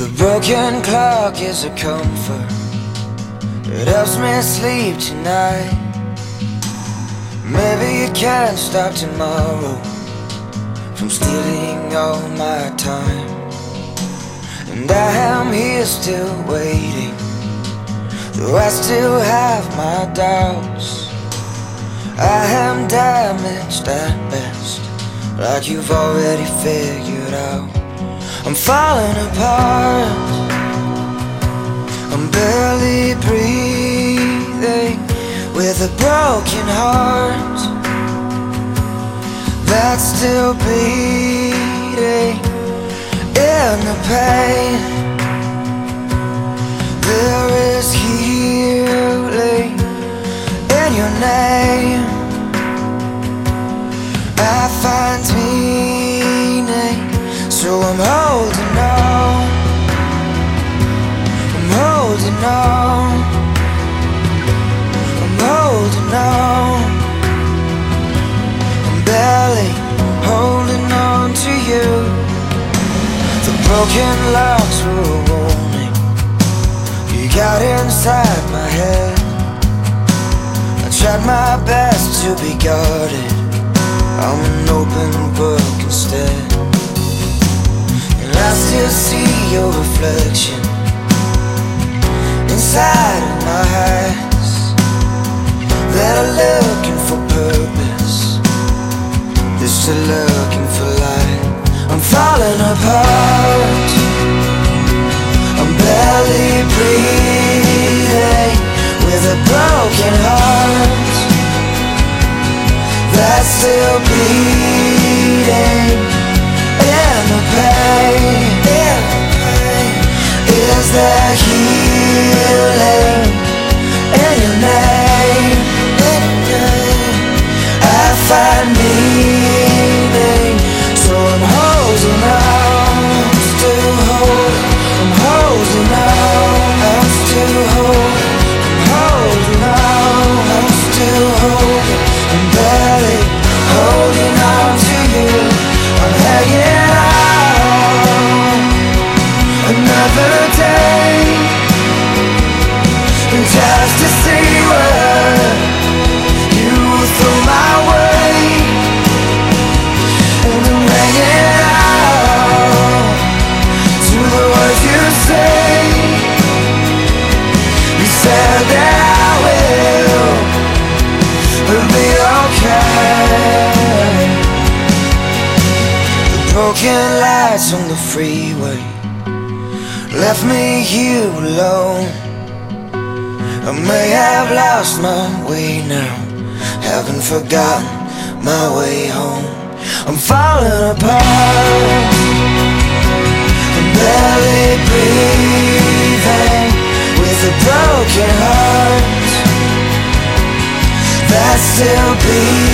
The broken clock is a comfort. It helps me sleep tonight. Maybe you can't stop tomorrow from stealing all my time. And I am here still waiting, though I still have my doubts. I am damaged at best, like you've already figured out. I'm falling apart, I'm barely breathing, with a broken heart that's still bleeding. In the pain, there is healing in your name. I find meaning, so I'm holding on, I'm holding on, I'm holding on. I'm barely holding on to you. The broken locks were a warning. You got inside my head. I tried my best to be guarded. I'm an open book instead. And I still see your reflection inside of my eyes, that are looking for purpose, just a looking for light. I'm falling apart, I'm barely breathing, with a broken heart that's still bleeding. In the pain, is there healing in your name? I find meaning, so I'm holding on, still holding, I'm holding on, I'm still holding, I'm holding on, I'm still holding, I'm barely holding on to you. I'm hanging on another day, just to see what you throw my way. And I'm hanging out to the words you say. You said that I will be okay. The broken lights on the freeway left me here alone. I may have lost my way now, haven't forgotten my way home. I'm falling apart, I'm barely breathing, with a broken heart that's still beating.